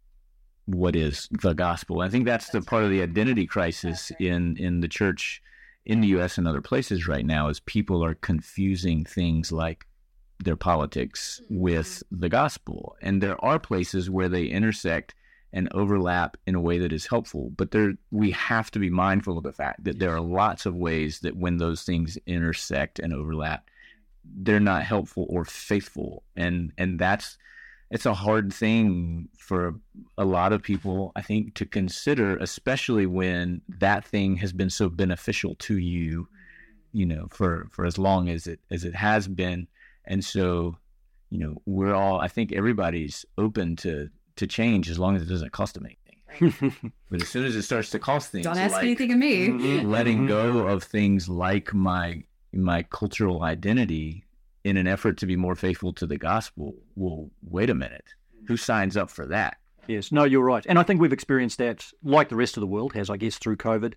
what is the gospel. I think that's, that's the part right. of the identity crisis right. in in the church in the U S and other places right now, is people are confusing things like their politics mm-hmm. with the gospel. And there are places where they intersect and overlap in a way that is helpful. But there, we have to be mindful of the fact that there are lots of ways that when those things intersect and overlap, they're not helpful or faithful. And and that's it's a hard thing for a lot of people, I think, to consider, especially when that thing has been so beneficial to you, you know, for, for as long as it as it has been. And so, you know, we're all, I think everybody's open to, to change as long as it doesn't cost them anything. But as soon as it starts to cost things, don't ask like anything of me. Letting go of things like my my cultural identity in an effort to be more faithful to the gospel, well, wait a minute, who signs up for that? Yes, no, you're right. And I think we've experienced that, like the rest of the world has, I guess, through COVID,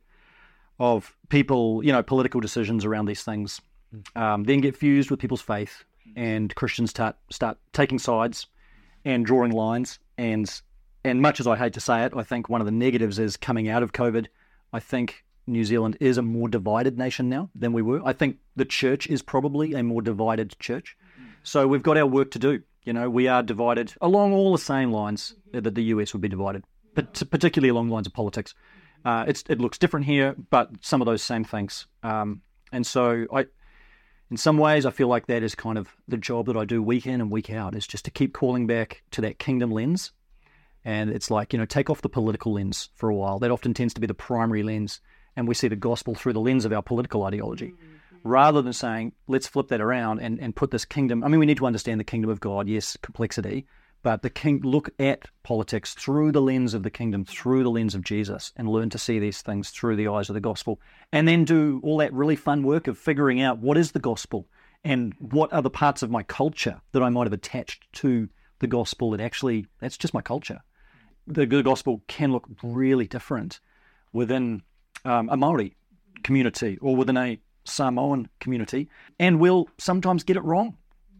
of people, you know, political decisions around these things um, then get fused with people's faith, and Christians start, start taking sides and drawing lines. And, and much as I hate to say it, I think one of the negatives is coming out of COVID, I think New Zealand is a more divided nation now than we were. I think the church is probably a more divided church. So we've got our work to do. You know, we are divided along all the same lines that the U S would be divided, but particularly along the lines of politics. Uh, it's, it looks different here, but some of those same things. Um, and so I, in some ways, I feel like that is kind of the job that I do week in and week out, is just to keep calling back to that kingdom lens. And it's like, you know, take off the political lens for a while. That often tends to be the primary lens. And we see the gospel through the lens of our political ideology, mm-hmm. rather than saying, let's flip that around and, and put this kingdom. I mean, we need to understand the kingdom of God. Yes, complexity. But the king, look at politics through the lens of the kingdom, through the lens of Jesus, and learn to see these things through the eyes of the gospel. And then do all that really fun work of figuring out what is the gospel and what are the parts of my culture that I might have attached to the gospel that actually, that's just my culture. The, the gospel can look really different within um, a Māori community or within a Samoan community, and we'll sometimes get it wrong.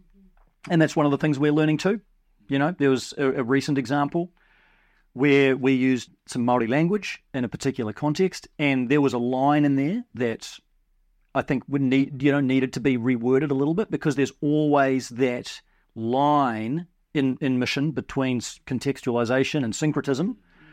And that's one of the things we're learning too. You know, there was a, a recent example where we used some Māori language in a particular context, and there was a line in there that I think would need, you know, needed to be reworded a little bit, because there's always that line in, in mission between contextualization and syncretism.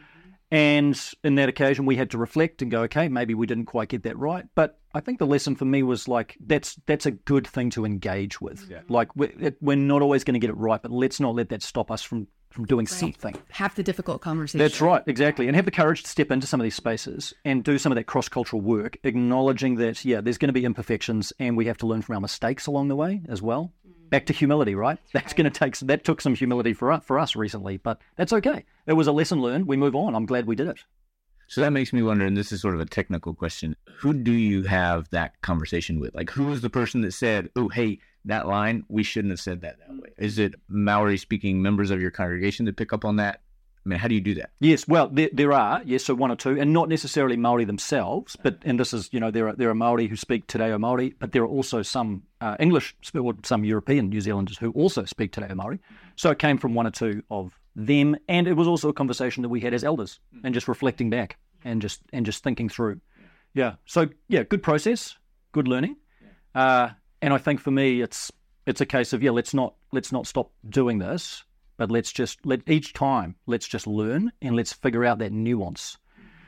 And in that occasion, we had to reflect and go, okay, maybe we didn't quite get that right. But I think the lesson for me was like, that's that's a good thing to engage with. Yeah. Like, we're, it, we're not always going to get it right, but let's not let that stop us from, from doing right. something. Have the difficult conversation. That's right, exactly. And have the courage to step into some of these spaces and do some of that cross-cultural work, acknowledging that, yeah, there's going to be imperfections and we have to learn from our mistakes along the way as well. Back to humility, right? That's going to take, that took some humility for us, for us recently, but that's okay. It was a lesson learned. We move on. I'm glad we did it. So that makes me wonder, and this is sort of a technical question, who do you have that conversation with? Like, who was the person that said, oh, hey, that line, we shouldn't have said that that way? Is it Maori-speaking members of your congregation that pick up on that? I mean, how do you do that? Yes, well, there, there are, yes, so one or two, and not necessarily Māori themselves, but, and this is, you know, there are there are Māori who speak Te Reo Māori, but there are also some uh, English, or some European New Zealanders who also speak Te Reo Māori. So it came from one or two of them, and it was also a conversation that we had as elders, and just reflecting back, and just and just thinking through. Yeah, so, yeah, good process, good learning, uh, and I think for me, it's it's a case of, yeah, let's not let's not stop doing this, but let's just, let each time, let's just learn and let's figure out that nuance.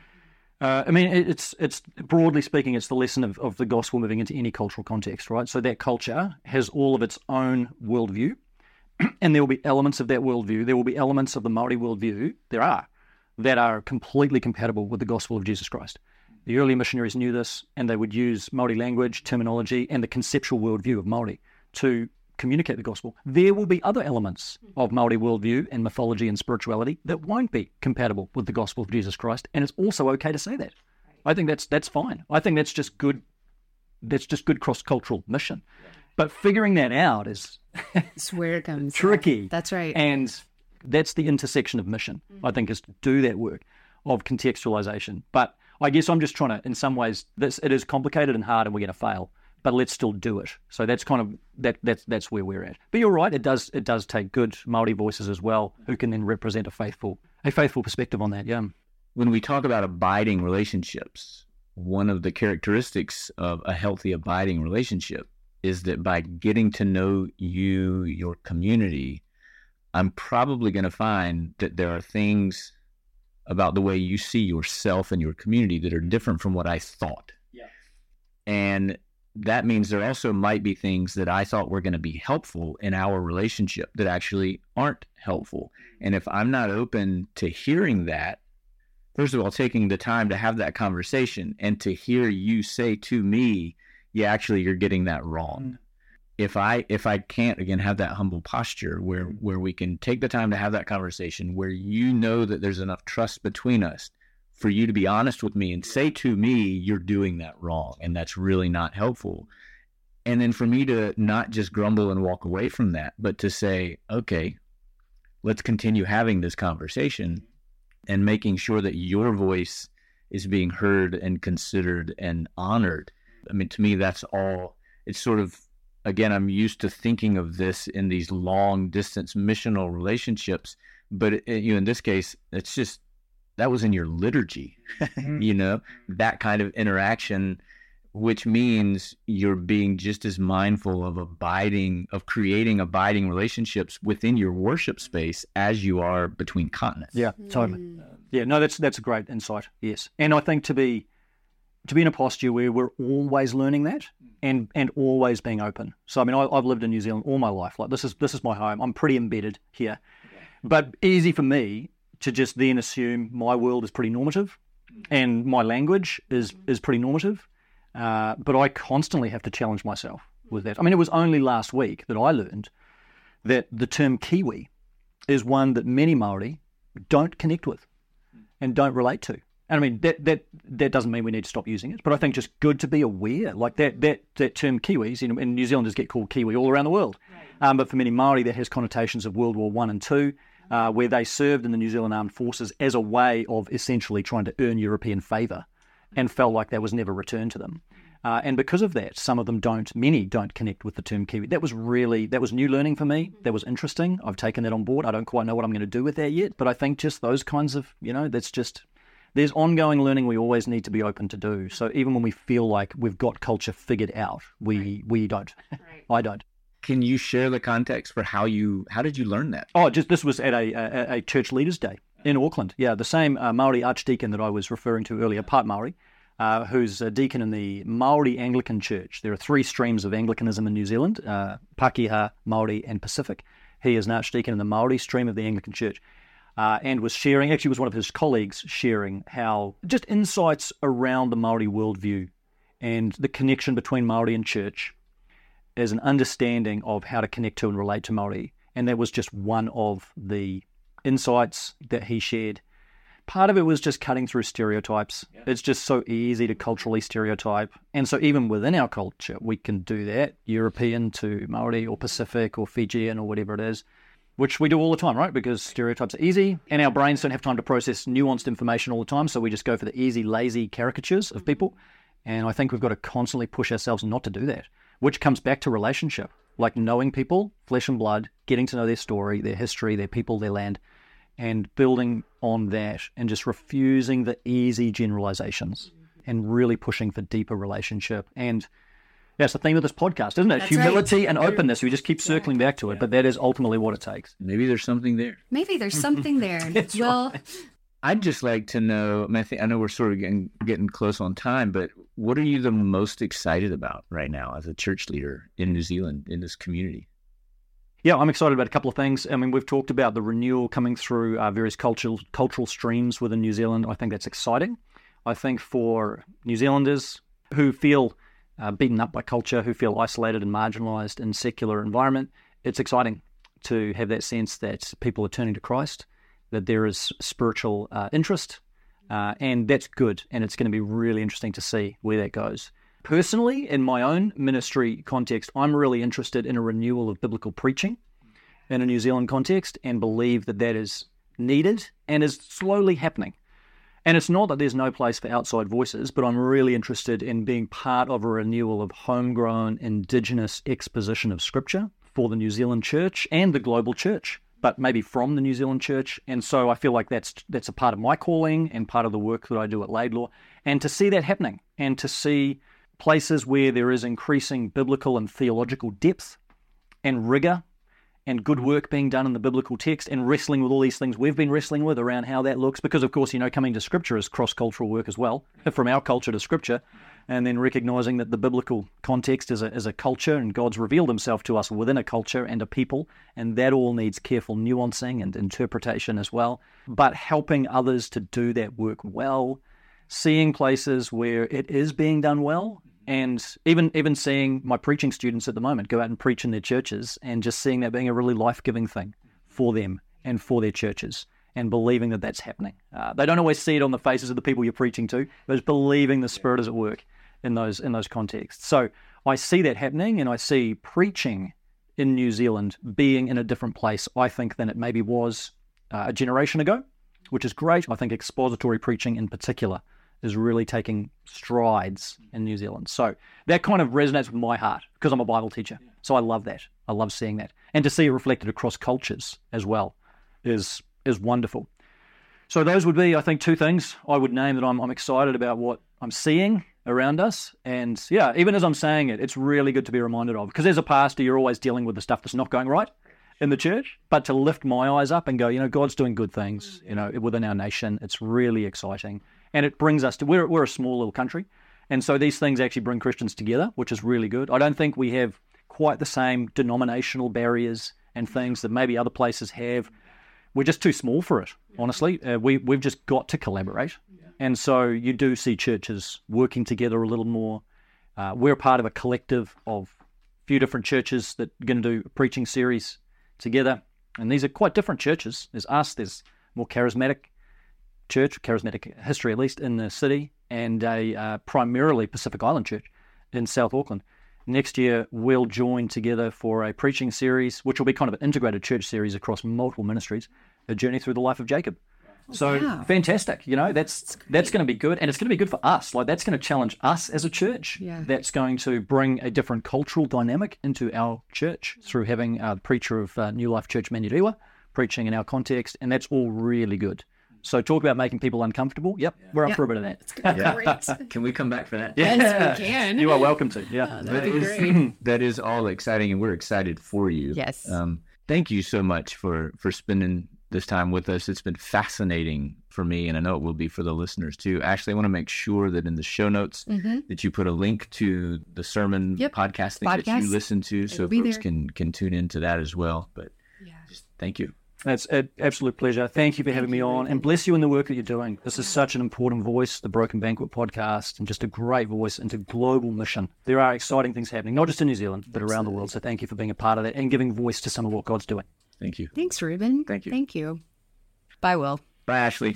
Uh, I mean, it's, it's broadly speaking, it's the lesson of, of the gospel moving into any cultural context, right? So that culture has all of its own worldview, and there will be elements of that worldview. There will be elements of the Māori worldview, there are, that are completely compatible with the gospel of Jesus Christ. The early missionaries knew this, and they would use Māori language, terminology, and the conceptual worldview of Māori to communicate the gospel. There will be other elements of Māori worldview and mythology and spirituality that won't be compatible with the gospel of Jesus Christ, and it's also okay to say that. I think that's that's fine. I think that's just good. That's just good cross-cultural mission. But figuring that out is it's where it comes tricky. Yeah, that's right, and that's the intersection of mission. Mm-hmm. I think is to do that work of contextualization. But I guess I'm just trying to, in some ways, this it is complicated and hard, and we're going to fail. But let's still do it. So that's kind of that. That's that's where we're at. But you're right. It does it does take good Māori voices as well, who can then represent a faithful a faithful perspective on that. Yeah. When we talk about abiding relationships, one of the characteristics of a healthy abiding relationship is that by getting to know you, your community, I'm probably going to find that there are things about the way you see yourself and your community that are different from what I thought. Yeah. And that means there also might be things that I thought were going to be helpful in our relationship that actually aren't helpful. And if I'm not open to hearing that, first of all, taking the time to have that conversation and to hear you say to me, yeah, actually, you're getting that wrong. If I if I can't, again, have that humble posture where, where we can take the time to have that conversation, where you know that there's enough trust between us for you to be honest with me and say to me, you're doing that wrong, and that's really not helpful. And then for me to not just grumble and walk away from that, but to say, okay, let's continue having this conversation and making sure that your voice is being heard and considered and honored. I mean, to me, that's all. It's sort of, again, I'm used to thinking of this in these long distance missional relationships, but it, you know, in this case, it's just, that was in your liturgy, you know, that kind of interaction, which means you're being just as mindful of abiding, of creating abiding relationships within your worship space as you are between continents. Yeah, totally. Mm. Yeah, no, that's that's a great insight. Yes, and I think to be to be in a posture where we're always learning that and and always being open. So I mean, I, I've lived in New Zealand all my life. Like this is this is my home. I'm pretty embedded here, okay. But easy for me to just then assume my world is pretty normative, and my language is is pretty normative. Uh, but I constantly have to challenge myself with that. I mean, it was only last week that I learned that the term Kiwi is one that many Māori don't connect with and don't relate to. And I mean, that that that doesn't mean we need to stop using it, but I think just good to be aware. Like that that, that term Kiwis, you know, and New Zealanders get called Kiwi all around the world. Right. Um, but for many Māori, that has connotations of World War One and Two, uh, where they served in the New Zealand Armed Forces as a way of essentially trying to earn European favour, and felt like that was never returned to them. Uh, and because of that, some of them don't, many don't connect with the term Kiwi. That was really, that was new learning for me. That was interesting. I've taken that on board. I don't quite know what I'm going to do with that yet, but I think just those kinds of, you know, that's just, there's ongoing learning we always need to be open to do. So even when we feel like we've got culture figured out, we, right. we don't. Right. I don't. Can you share the context for how you, how did you learn that? Oh, just this was at a, a, a church leaders day in Auckland. Yeah, the same uh, Māori archdeacon that I was referring to earlier, part Māori, Uh, who's a deacon in the Māori Anglican Church. There are three streams of Anglicanism in New Zealand, uh, Pākehā, Māori and Pacific. He is an archdeacon in the Māori stream of the Anglican Church, uh, and was sharing, actually was one of his colleagues sharing how, just insights around the Māori worldview and the connection between Māori and church as an understanding of how to connect to and relate to Māori. And that was just one of the insights that he shared. Part of it was just cutting through stereotypes. Yeah. It's just so easy to culturally stereotype. And so even within our culture, we can do that, European to Māori or Pacific or Fijian or whatever it is, which we do all the time, right? Because stereotypes are easy and our brains don't have time to process nuanced information all the time. So we just go for the easy, lazy caricatures of people. And I think we've got to constantly push ourselves not to do that, which comes back to relationship, like knowing people, flesh and blood, getting to know their story, their history, their people, their land, and building on that and just refusing the easy generalizations and really pushing for deeper relationship. And that's the theme of this podcast, isn't it? That's Humility right. and openness. We just keep circling back to it, yeah. But that is ultimately what it takes. Maybe there's something there. Maybe there's something there. Well, right. I'd just like to know, I, mean, I, think, I know we're sort of getting, getting close on time, but what are you the most excited about right now as a church leader in New Zealand, in this community? Yeah, I'm excited about a couple of things. I mean, we've talked about the renewal coming through uh, various cultural cultural streams within New Zealand. I think that's exciting. I think for New Zealanders who feel uh, beaten up by culture, who feel isolated and marginalised in secular environment, it's exciting to have that sense that people are turning to Christ, that there is spiritual uh, interest, uh, and that's good. And it's going to be really interesting to see where that goes. Personally, in my own ministry context, I'm really interested in a renewal of biblical preaching in a New Zealand context and believe that that is needed and is slowly happening. And it's not that there's no place for outside voices, but I'm really interested in being part of a renewal of homegrown Indigenous exposition of Scripture for the New Zealand church and the global church, but maybe from the New Zealand church. And so I feel like that's that's a part of my calling and part of the work that I do at Laidlaw. And to see that happening and to see places where there is increasing biblical and theological depth and rigor and good work being done in the biblical text and wrestling with all these things we've been wrestling with around how that looks. Because, of course, you know, coming to Scripture is cross-cultural work as well, from our culture to Scripture, and then recognizing that the biblical context is a, is a culture and God's revealed himself to us within a culture and a people, and that all needs careful nuancing and interpretation as well. But helping others to do that work well, seeing places where it is being done well, and even even seeing my preaching students at the moment go out and preach in their churches and just seeing that being a really life-giving thing for them and for their churches and believing that that's happening. Uh, they don't always see it on the faces of the people you're preaching to, but it's believing the Spirit is at work in those in those contexts. So I see that happening, and I see preaching in New Zealand being in a different place, I think, than it maybe was uh, a generation ago, which is great. I think expository preaching in particular is really taking strides in New Zealand. So that kind of resonates with my heart because I'm a Bible teacher. So I love that. I love seeing that. And to see it reflected across cultures as well is is wonderful. So those would be, I think, two things I would name that I'm, I'm excited about what I'm seeing around us. And yeah, even as I'm saying it, it's really good to be reminded of, because as a pastor, you're always dealing with the stuff that's not going right in the church, but to lift my eyes up and go, you know, God's doing good things, you know, within our nation. It's really exciting. And it brings us to, we're, we're a small little country, And so these things actually bring Christians together, which is really good. I don't think we have quite the same denominational barriers and things that maybe other places have. We're just too small for it, honestly. Uh, we, we've just got to collaborate. Yeah. And so you do see churches working together a little more. Uh, we're part of a collective of a few different churches that are going to do a preaching series together. And these are quite different churches. There's us, there's more charismatic church, charismatic history at least, in the city, and a uh, primarily Pacific Island church in South Auckland. Next year, we'll join together for a preaching series, which will be kind of an integrated church series across multiple ministries, a journey through the life of Jacob. So wow. Fantastic, you know, that's that's, that's going to be good, and it's going to be good for us. Like, that's going to challenge us as a church. Yeah. That's going to bring a different cultural dynamic into our church through having a preacher of uh, New Life Church Manurewa preaching in our context, and that's all really good. So talk about making people uncomfortable. Yep, yeah. we're up yeah. for a bit of that. It's gonna be great. Can we come back for that? Yeah. Yes, we can. You are welcome to. Yeah, oh, that'd be great. That is all exciting, and we're excited for you. Yes. Um, thank you so much for for spending this time with us. It's been fascinating for me, and I know it will be for the listeners too. Ashley, I want to make sure that in the show notes mm-hmm. that you put a link to the sermon yep. podcasting Podcast. that you listen to, so It'll folks can can tune into that as well. But yeah. just thank you. It's an absolute pleasure. Thank you for having me on, and bless you in the work that you're doing. This is such an important voice, the Broken Banquet podcast, and just a great voice into global mission. There are exciting things happening, not just in New Zealand, but around the world. So thank you for being a part of that and giving voice to some of what God's doing. Thank you. Thanks, Reuben. Thank you. Thank you. Bye, Will. Bye, Ashley.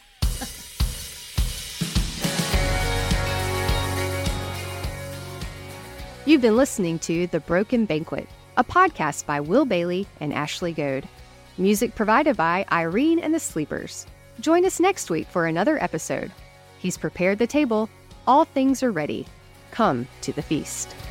You've been listening to The Broken Banquet, a podcast by Will Bailey and Ashley Goad. Music provided by Irene and the Sleepers. Join us next week for another episode. He's prepared the table. All things are ready. Come to the feast.